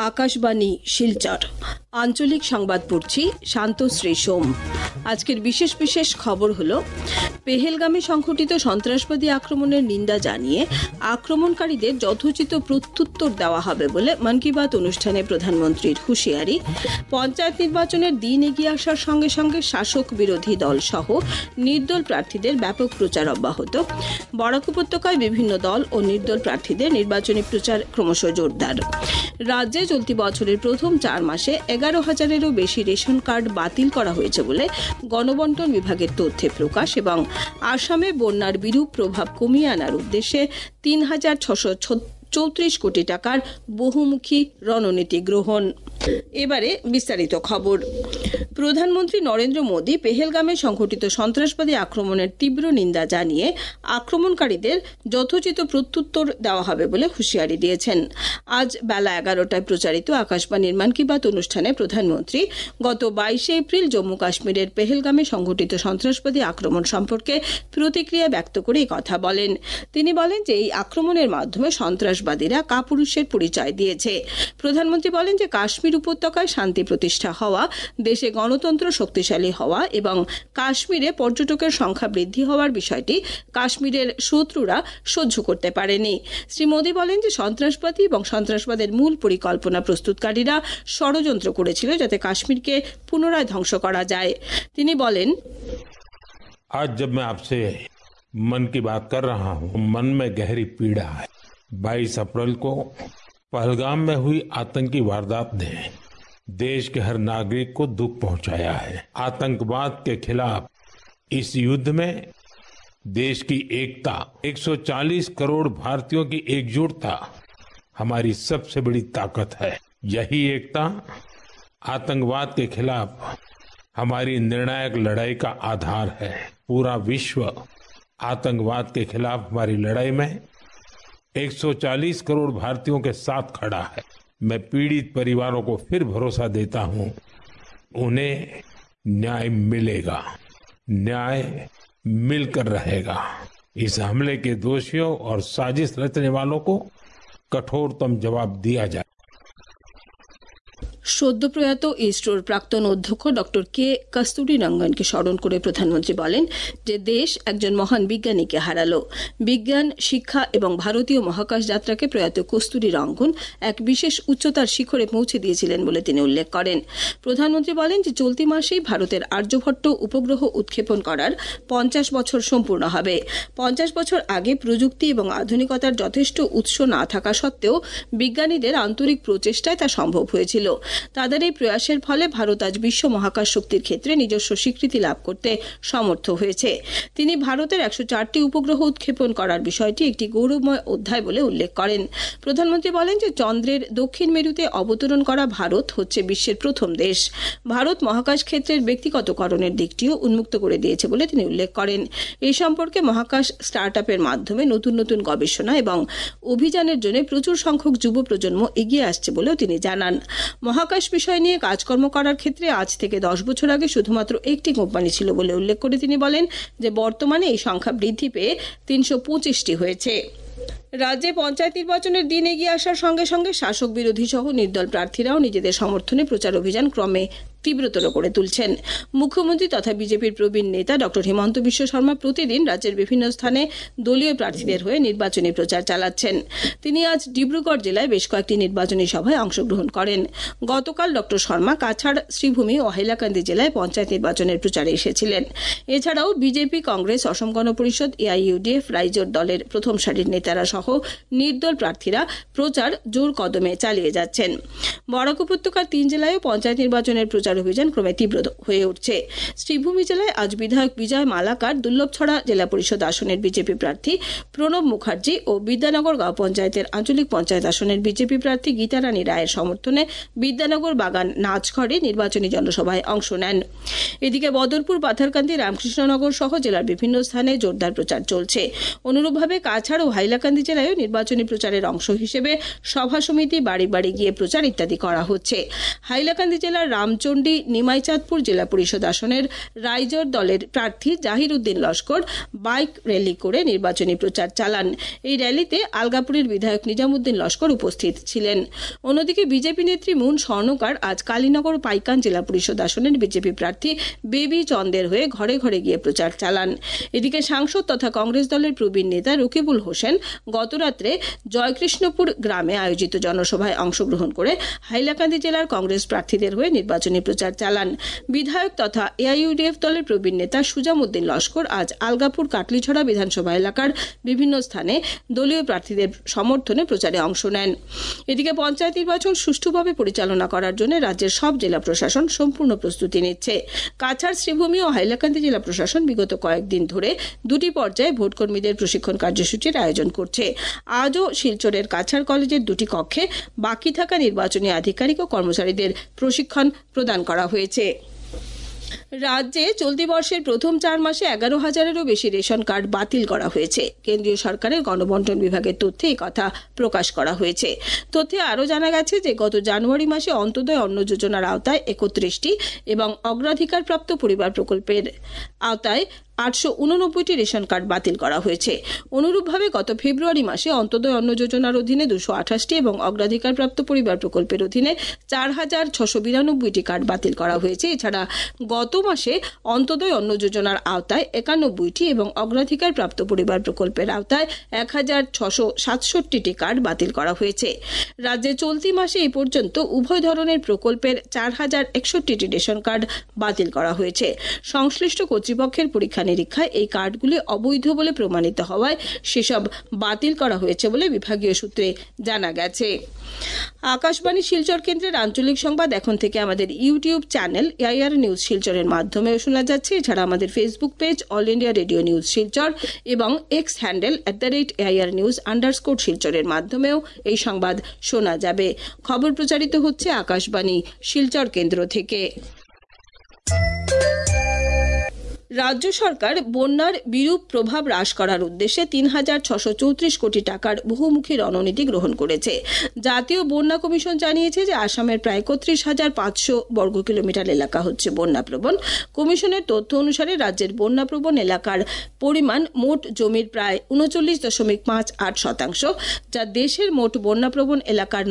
আকাশবাণী শিলচর আঞ্চলিক সংবাদ পড়ছি শান্তশ্রী সোম। আজকের বিশেষ বিশেষ খবর হলো, পেহেলগামে সংঘটিত সন্ত্রাসবাদী আক্রমণের নিন্দা জানিয়ে আক্রমণকারীদের যথোচিত প্রত্যুত্তর দেওয়া হবে বলে মন কি বাত অনুষ্ঠানে প্রধানমন্ত্রীর হুঁশিয়ারি। পঞ্চায়েত নির্বাচনের দিন এগিয়ে আসার সঙ্গে সঙ্গে শাসক বিরোধী দল সহ নির্দল প্রার্থীদের ব্যাপক প্রচার অব্যাহত। বরাক উপত্যকায় বিভিন্ন দল ও নির্দল প্রার্থীদের নির্বাচনী প্রচার ক্রমশ জোরদার। রাজ্যে চলতি বছরের প্রথম 4 মাসে 11,000-এরও বেশি রেশন কার্ড বাতিল করা হয়েছে বলে গণবন্টন বিভাগের তথ্যে প্রকাশ এবং আসামে বন্যার বিরূপ প্রভাব কমিয়ে আনার উদ্দেশ্যে 3,634 কোটি টাকার বহুমুখী রণনীতি গ্রহণ। এবারে বিস্তারিত খবর। প্রধানমন্ত্রী নরেন্দ্র মোদী পেহেলগামে সংঘটিত সন্ত্রাসবাদী আক্রমণের তীব্র নিন্দা জানিয়ে আক্রমণকারীদের যথোচিত প্রত্যুত্তর দেওয়া হবে বলে হুঁশিয়ারি দিয়েছেন। আজ বেলা 11টায় প্রচারিত আকাশবাণীর মন কি বাত অনুষ্ঠানে প্রধানমন্ত্রী গত 22 এপ্রিল জম্মু কাশ্মীরের পেহেলগামে সংঘটিত সন্ত্রাসবাদী আক্রমণ সম্পর্কে প্রতিক্রিয়া ব্যক্ত করে এই কথা বলেন। তিনি বলেন যে এই আক্রমণের মাধ্যমে সন্ত্রাসবাদীরা কাপুরুষের পরিচয় দিয়েছে। প্রধানমন্ত্রী বলেন যে কাশ্মীর উপত্যকায় শান্তি প্রতিষ্ঠা হওয়া, দেশে গণতন্ত্র শক্তিশালী হওয়া এবং কাশ্মীরে পর্যটকের সংখ্যা বৃদ্ধি হওয়ার বিষয়টি কাশ্মীরের শত্রুরা সহ্য করতে পারেনি। শ্রী মোদী বলেন যে সন্ত্রাসবাদী এবং সন্ত্রাসবাদের মূল পরিকল্পনা প্রস্তুতকারীরা ষড়যন্ত্র করেছিল যাতে কাশ্মীরকে পুনরায় ধ্বংস করা যায়। তিনি বলেন, आज जब मैं आपसे मन की बात कर रहा हूं, मन में गहरी पीड़ा है। 22 अप्रैल को पहलगाम में हुई आतंकी वारदात ने देश के हर नागरिक को दुख पहुंचाया है। आतंकवाद के खिलाफ इस युद्ध में देश की एकता, 140 करोड़ भारतीयों की एकजुटता हमारी सबसे बड़ी ताकत है। यही एकता आतंकवाद के खिलाफ हमारी निर्णायक लड़ाई का आधार है। पूरा विश्व आतंकवाद के खिलाफ हमारी लड़ाई में 140 करोड़ भारतीयों के साथ खड़ा है। मैं पीड़ित परिवारों को फिर भरोसा देता हूं, उन्हें न्याय मिलेगा, न्याय मिलकर रहेगा। इस हमले के दोषियों और साजिश रचने वालों को कठोरतम जवाब दिया जाए। সদ্য প্রয়াত ইসরোর প্রাক্তন অধ্যক্ষ ডক্টর কে কস্তুরী রঙ্গনকে স্মরণ করে প্রধানমন্ত্রী বলেন যে দেশ একজন মহান বিজ্ঞানীকে হারালো। বিজ্ঞান, শিক্ষা এবং ভারতীয় মহাকাশ যাত্রাকে প্রয়াত কস্তুরী রঙ্গন এক বিশেষ উচ্চতার শিখরে পৌঁছে দিয়েছিলেন বলে তিনি উল্লেখ করেন। প্রধানমন্ত্রী বলেন যে চলতি মাসেই ভারতের আর্যভট্ট উপগ্রহ উৎক্ষেপণ করার 50 বছর সম্পূর্ণ হবে। 50 বছর আগে প্রযুক্তি এবং আধুনিকতার যথেষ্ট উৎস না থাকা সত্ত্বেও বিজ্ঞানীদের আন্তরিক প্রচেষ্টায় তা সম্ভব হয়েছিল। তাদের এই প্রয়াসের ফলে ভারত আজ বিশ্ব মহাকাশ শক্তির ক্ষেত্রে নিজস্ব স্বীকৃতি লাভ করতে সমর্থ হয়েছে। তিনি ভারতের 104টি উপগ্রহ উৎক্ষেপণ করার বিষয়টি একটি গৌরবময় অধ্যায় বলে উল্লেখ করেন। প্রধানমন্ত্রী বলেন যে চন্দ্রের দক্ষিণ মেরুতে অবতরণ করা ভারত হচ্ছে বিশ্বের প্রথম দেশ। ভারত মহাকাশ ক্ষেত্রের ব্যক্তিগতকরণের দিকটিও উন্মুক্ত করে দিয়েছে বলে তিনি উল্লেখ করেন। এই সম্পর্কে মহাকাশ স্টার্টআপের মাধ্যমে নতুন নতুন গবেষণা এবং অভিযানের জন্য প্রচুর সংখ্যক যুব প্রজন্ম এগিয়ে আসছে বলেও তিনি জানান। মহাকাশ বিষয় নিয়ে কাজকর্ম করার ক্ষেত্রে আজ থেকে 10 বছর আগে শুধুমাত্র একটি কোম্পানি ছিল বলে উল্লেখ করে তিনি বলেন যে বর্তমানে এই সংখ্যা বৃদ্ধি পেয়ে 325টি হয়েছে। রাজ্যে পঞ্চায়েত নির্বাচনের দিন এগিয়ে আসার সঙ্গে সঙ্গে শাসক বিরোধী সহ নির্দল প্রার্থীরাও নিজেদের সমর্থনে প্রচার অভিযান ক্রমে তীব্রতর করে তুলছেন। মুখ্যমন্ত্রী তথা বিজেপির প্রবীণ নেতা ডক্টর হিমন্ত বিশ্ব শর্মা প্রতিদিন রাজ্যের বিভিন্ন স্থানে দলীয় প্রার্থীদের হয়ে নির্বাচনী প্রচার চালাচ্ছেন। তিনি আজ ডিব্রুগড় জেলায় বেশ কয়েকটি নির্বাচনী সভায় অংশগ্রহণ করেন। গতকাল ডক্টর শর্মা কাছাড়, শ্রীভূমি ও হাইলাকান্দি জেলায় পঞ্চায়েত নির্বাচনের প্রচারে এসেছিলেন। এছাড়াও বিজেপি, কংগ্রেস, অসম গণ পরিষদ, এআইইউডিএফ, রাইজোর দলের প্রথম সারির নেতারা সহ নির্দল প্রার্থীরা প্রচার জোর কদমে চালিয়ে যাচ্ছেন। বরাক উপত্যকার 3 জেলায়ও পঞ্চায়েত নির্বাচনের প্রচার অভিযান ক্রমে তীব্র হয়ে উঠছে। শ্রীভূমি জেলায় আজ বিধায়ক বিজয় মালাকার, দুর্লভছড়া জেলা পরিষদ আসনের বিজেপি প্রার্থী প্রণব মুখার্জি ও বিদ্যানগর গাঁও পঞ্চায়েতের আঞ্চলিক পঞ্চায়েত আসনের বিজেপি প্রার্থী গীতারানী রায়ের সমর্থনে বিদ্যানগর বাগান নাচঘরে নির্বাচনী জনসভায় অংশ নেন। এদিকে বদরপুর, পাথারকান্দি, রামকৃষ্ণনগর সহ জেলার বিভিন্ন স্থানে জোরদার প্রচার চলছে। অনুরূপভাবে কাছাড় ও হাইলাকান্দি জেলায়ও নির্বাচনী প্রচারের অংশ হিসেবে সভা সমিতি, বাড়ি বাড়ি গিয়ে প্রচার ইত্যাদি করা হচ্ছে। হাইলাকান্দি জেলার রামচন্ডী ধানমন্ডি নিমাইচাঁদপুর জেলা পরিষদ আসনের রাইজর দলের প্রার্থী জাহির উদ্দিন লস্কর বাইক র্যালি করে নির্বাচনী প্রচার চালান। এই র্যালিতে আলগাপুরের বিধায়ক নিজামুদ্দিন লস্কর উপস্থিত ছিলেন। অন্যদিকে বিজেপি নেত্রী মুন স্বর্ণকার আজ কালীনগর পাইকান জেলা পরিষদ আসনের বিজেপি প্রার্থী বেবি চন্দের হয়ে ঘরে ঘরে গিয়ে প্রচার চালান। এদিকে সাংসদ তথা কংগ্রেস দলের প্রবীণ নেতা রকিবুল হোসেন গতরাত্রে জয়কৃষ্ণপুর গ্রামে আয়োজিত জনসভায় অংশগ্রহণ করে হাইলাকান্দি জেলার কংগ্রেস প্রার্থীদের হয়ে নির্বাচনী প্রচার চালান। বিধায়ক তথা এআইইউডিএফ দলের প্রবীণ নেতা সুজামউদ্দিন লস্কর আজ আলগাপুর কাটলিছড়া বিধানসভা এলাকার বিভিন্ন স্থানে দলীয় প্রার্থীদের সমর্থনে প্রচারে অংশ নেন। এদিকে পঞ্চায়েত নির্বাচন সুষ্ঠুভাবে পরিচালনা করার জন্য রাজ্যের সব জেলা প্রশাসন সম্পূর্ণ প্রস্তুতি নিচ্ছে। কাছাড়, শ্রীভূমি ও হাইলাকান্দি জেলা প্রশাসন বিগত কয়েকদিন ধরে দুটি পর্যায়ে ভোটকর্মীদের প্রশিক্ষণ কার্যসূচির আয়োজন করছে। আজও শিলচরের কাছাড় কলেজের দুটি কক্ষে বাকি থাকা নির্বাচনী আধিকারিক ও কর্মচারীদের প্রশিক্ষণ প্রদান করা হয়েছে। রাজ্যে চলতি বর্ষের প্রথম 4 মাসে 11,000-এরও বেশি রেশন কার্ড বাতিল করা হয়েছে। কেন্দ্রীয় সরকারের গণবন্টন বিভাগের তথ্যে এই কথা প্রকাশ করা হয়েছে। তথ্যে আরও জানা গেছে যে গত জানুয়ারি মাসে অন্তোদয় অন্ন যোজনার আওতায় 31টি এবং অগ্রাধিকারপ্রাপ্ত পরিবার প্রকল্পের আওতায় 889টি রেশন কার্ড বাতিল করা হয়েছে। অনুরূপভাবে গত ফেব্রুয়ারি মাসে অন্তোদয় অন্ন যোজনার অধীনে 228টি এবং অগ্রাধিকারপ্রাপ্ত পরিবার প্রকল্পের অধীনে 4,692টি কার্ড বাতিল করা হয়েছে। এছাড়া গত মাসে অন্তোদয় অন্ন যোজনার আওতায় 91টি এবং অগ্রাধিকারপ্রাপ্ত পরিবার প্রকল্পের আওতায় 1,667টি কার্ড বাতিল করা হয়েছে। রাজ্যে চলতি মাসে এই পর্যন্ত উভয় ধরনের প্রকল্পের 4,061টি রেশন কার্ড বাতিল করা হয়েছে। সংশ্লিষ্ট কর্তৃপক্ষের পরীক্ষা নিরীক্ষায় এই কার্ডগুলি অবৈধ বলে প্রমাণিত হওয়ায় সেসব বাতিল করা হয়েছে বলে বিভাগীয় সূত্রে জানা গেছে। আকাশবাণী শিলচর কেন্দ্রের আঞ্চলিক সংবাদ এখন থেকে আমাদের ইউটিউব চ্যানেল এআইআর নিউজ শিলচরের মাধ্যমেও শোনা যাচ্ছে। এছাড়া আমাদের Facebook page All India Radio News Silchar এবং এক্স হ্যান্ডেল @AIR_News_ শিলচরের মাধ্যমেও এই সংবাদ শোনা যাবে। খবর প্রচারিত হচ্ছে আকাশবাণী শিলচর কেন্দ্র থেকে। রাজ্য সরকার বন্যার বিরূপ প্রভাব হ্রাস করার উদ্দেশ্যে 3,634 কোটি টাকার বহুমুখী রণনীতি গ্রহণ করেছে। জাতীয় বন্যা কমিশন জানিয়েছে যে আসামের প্রায় 31,500 বর্গ কিলোমিটার এলাকা হচ্ছে বন্যাপ্রবণ। কমিশনের তথ্য অনুসারে রাজ্যের বন্যাপ্রবণ এলাকার পরিমাণ মোট জমির প্রায় 39.58%, যা দেশের মোট বন্যাপ্রবণ এলাকার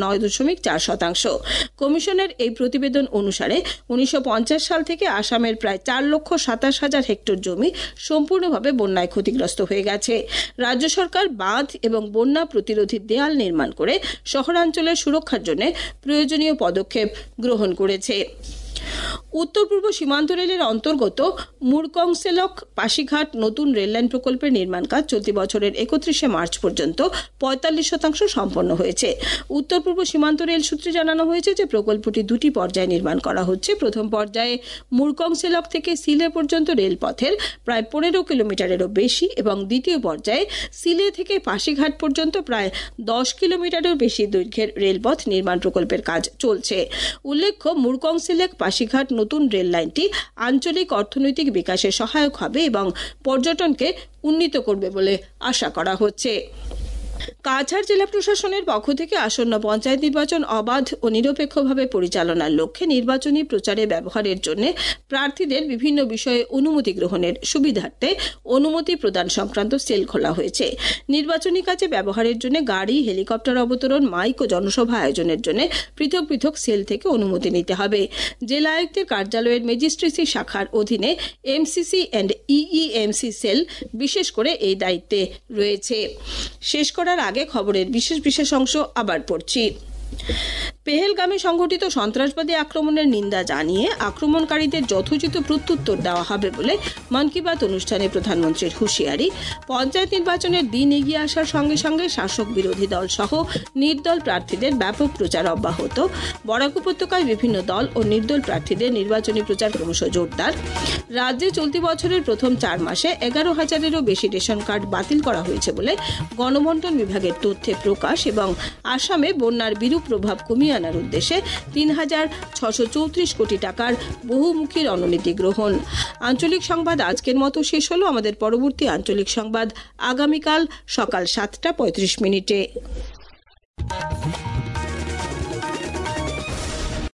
9.4%। কমিশনের এই প্রতিবেদন অনুসারে 1950 সাল থেকে আসামের প্রায় 4,27,000 হেক্টর জমি সম্পূর্ণভাবে বন্যায় ক্ষতিগ্রস্ত হয়ে গেছে। রাজ্য সরকার বাঁধ এবং বন্যা প্রতিরোধী দেয়াল নির্মাণ করে শহরাঞ্চলের সুরক্ষার জন্য প্রয়োজনীয় পদক্ষেপ গ্রহণ করেছে। উত্তর পূর্ব সীমান্ত রেলের অন্তর্গত মুরকংসেলক পাশিঘাট নতুন রেললাইন প্রকল্পের নির্মাণ কাজ চলতি বছরের 31শে মার্চ পর্যন্ত 45% সম্পন্ন হয়েছে। উত্তর পূর্ব সীমান্ত রেল সূত্রে জানানো হয়েছে যে প্রকল্পটি দুটি পর্যায়ে নির্মাণ করা হচ্ছে। প্রথম পর্যায়ে মুরকংসেলক থেকে সিলে পর্যন্ত রেলপথের প্রায় 15 কিলোমিটারেরও বেশি এবং দ্বিতীয় পর্যায়ে সিলে থেকে পাশিঘাট পর্যন্ত প্রায় 10 কিলোমিটারেরও বেশি দৈর্ঘ্যের রেলপথ নির্মাণ প্রকল্পের কাজ চলছে। উল্লেখ্য, মুরকংসেলক পাশিঘাট নতুন রেল লাইনটি আঞ্চলিক অর্থনৈতিক বিকাশে সহায়ক হবে এবং পর্যটনকে উন্নীত করবে বলে আশা করা হচ্ছে। কাছাড় জেলা প্রশাসনের পক্ষ থেকে আসন্ন পঞ্চায়েত নির্বাচন অবাধ ও নিরপেক্ষভাবে পরিচালনার লক্ষ্যে নির্বাচনী প্রচারে ব্যবহারের জন্য প্রার্থীদের বিভিন্ন বিষয়ে অনুমতি গ্রহণের সুবিধার্থে অনুমতি প্রদান সংক্রান্ত সেল খোলা হয়েছে। নির্বাচনী কাজে ব্যবহারের জন্য গাড়ি, হেলিকপ্টার অবতরণ, মাইক ও জনসভা আয়োজনের জন্য পৃথক পৃথক সেল থেকে অনুমতি নিতে হবে। জেলা আয়ুক্তের কার্যালয়ের ম্যাজিস্ট্রেসি শাখার অধীনে এমসিসি অ্যান্ড ইইএমসি সেল বিশেষ করে এই দায়িত্বে রয়েছে। শেষ করার আগে খবরের বিশেষ অংশ আবার পড়ছি। পেহেলগামে সংঘটিত সন্ত্রাসবাদী আক্রমণের নিন্দা জানিয়ে আক্রমণকারীদের যথোচিত প্রত্যুত্তর দেওয়া হবে বলে মন কি বাত অনুষ্ঠানে প্রধানমন্ত্রীর হুঁশিয়ারি। পঞ্চায়েত নির্বাচনের দিন এগিয়ে আসার সঙ্গে সঙ্গে শাসক বিরোধী দল সহ নির্দল প্রার্থীদের ব্যাপক প্রচার অব্যাহত। বরাক উপত্যকায় বিভিন্ন দল ও নির্দল প্রার্থীদের নির্বাচনী প্রচার ক্রমশ জোরদার। রাজ্যে চলতি বছরের প্রথম 4 মাসে 11,000-এরও বেশি রেশন কার্ড বাতিল করা হয়েছে বলে গণবন্টন বিভাগের তথ্যে প্রকাশ এবং আসামে বন্যার বিরূপ প্রভাব কমিয়ে আনার উদ্দেশ্যে 3,634 কোটি টাকার বহুমুখী রণনীতি গ্রহণ। আঞ্চলিক সংবাদ আজকের মতো শেষ হলো। আমাদের পরবর্তী আঞ্চলিক সংবাদ আগামীকাল সকাল 7:35 মিনিটে।